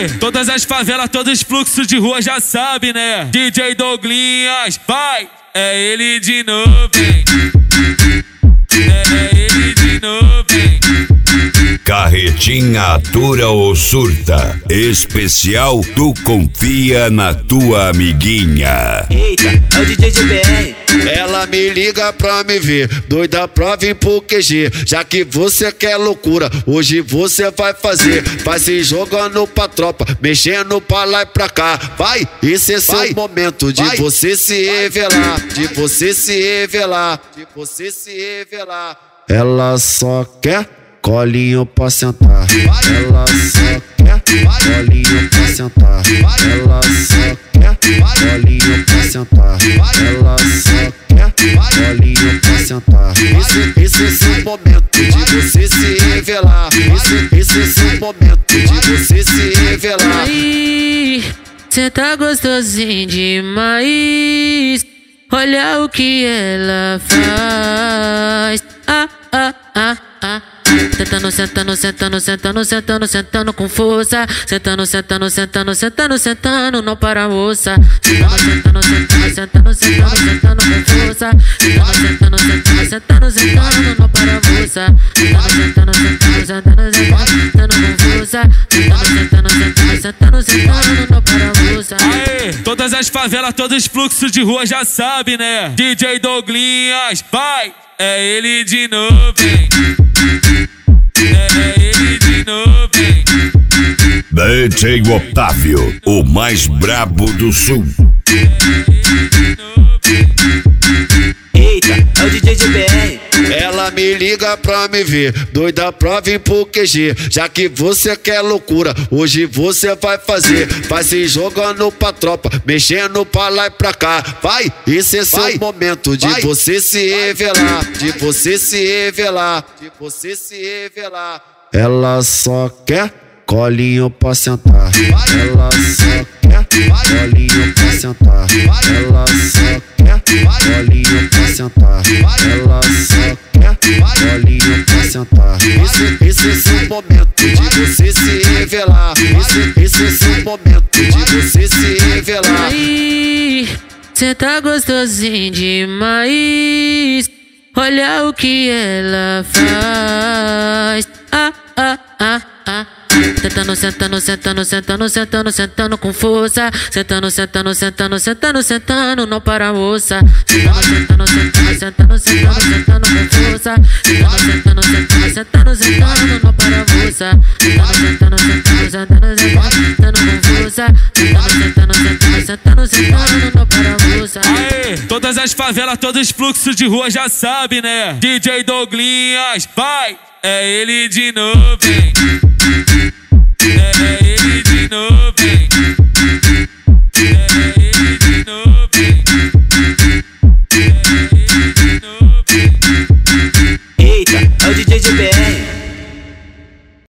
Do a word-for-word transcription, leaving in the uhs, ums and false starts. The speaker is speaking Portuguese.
Aê, todas as favelas, todos os fluxos de rua já sabe, né? D J Douglinhas, vai, é ele de novo, hein? É, é ele de novo, hein? Carretinha atura ou surta. Especial Tu Confia na Tua Amiguinha. Eita, é o D J G B R. Ela me liga pra me ver, doida pra vir pro Q G. Já que você quer loucura, hoje você vai fazer. Vai se jogando pra tropa, mexendo pra lá e pra cá. Vai, esse é vai. Seu momento de vai. Você se revelar, de você se revelar, de você se revelar. Ela só quer colinho pra sentar. Ela só quer colinho pra sentar. Ela só quer colinho pra sentar. Ela só quer colinho pra sentar. Esse, esse é seu momento de você se revelar. Esse, esse é seu momento de você se revelar. Aí, cê tá gostosinho demais. Olha o que ela faz. Ah, ah, ah, ah. Sentando, sentando, sentando, sentando, sentando, sentando com força. Sentando, sentando, sentando, sentando, sentando, não para a moça. Sentando, sentando, sentando, sentando, sentando, sentando com força. Sentando, sentando, sentando, sentando, sentando, não para a moça. Sentando, sentando, sentando, sentando, sentando com força. Sentando, sentando, sentando, sentando, sentando, não para a moça. Aê, todas as favelas, todos os fluxos de rua já sabe, né? D J Douglinhas, vai, é ele de novo, hein? É ele de novo, hein? D J Otávio, o mais brabo do sul. É ele de novo, hein? Eita, é o D J G B R. Ela me liga pra me ver, doida pra vir pro Q G. Já que você quer loucura, hoje você vai fazer. Vai se jogando pra tropa, mexendo pra lá e pra cá. Vai, esse é seu vai. Momento de vai. Você se revelar, de você se revelar, de você se revelar. Ela só quer colinho pra sentar. Ela só quer colinho pra sentar. Ela só quer colinho pra sentar. Ela só quer colinho pra sentar. Esse, esse é seu momento de você se revelar. Esse, esse é seu momento de você se revelar. Aí, cê tá gostosinho demais. Olha o que ela faz. Ah, ah, ah, ah. Sentando, sentando, sentando, sentando, sentando, sentando com força. Sentando, sentando, sentando, sentando, sentando, não para a moça. Sentando, sentando, sentando, sentando, sentando, sentando com força. Sentando, sentando, sentando, sentando, sentando, não para a moça. Sentando, sentando, sentando, sentando, sentando com força. Sentando, sentando, sentando, sentando, sentando, não para a moça. Aê, todas as favelas, todos os fluxos de rua já sabe, né? D J Douglinhas, vai, é ele de novo, hein?